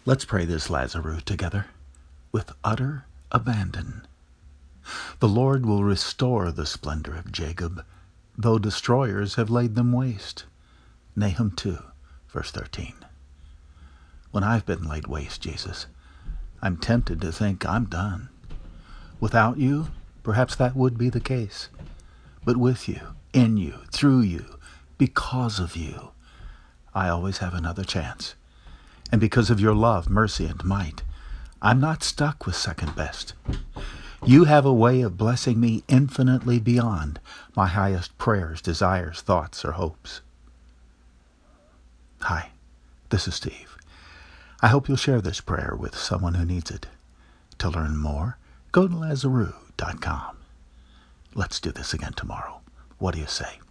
Let's pray this Lazarus together with utter abandon. The Lord will restore the splendor of Jacob, though destroyers have laid them waste. Nahum 2, verse 13. When I've been laid waste, Jesus, I'm tempted to think I'm done. Without you, perhaps that would be the case. But with you, in you, through you, because of you, I always have another chance. And because of your love, mercy, and might, I'm not stuck with second best. You have a way of blessing me infinitely beyond my highest prayers, desires, thoughts, or hopes. Hi, this is Steve. I hope you'll share this prayer with someone who needs it. To learn more, go to Lazarus.com. Let's do this again tomorrow. What do you say?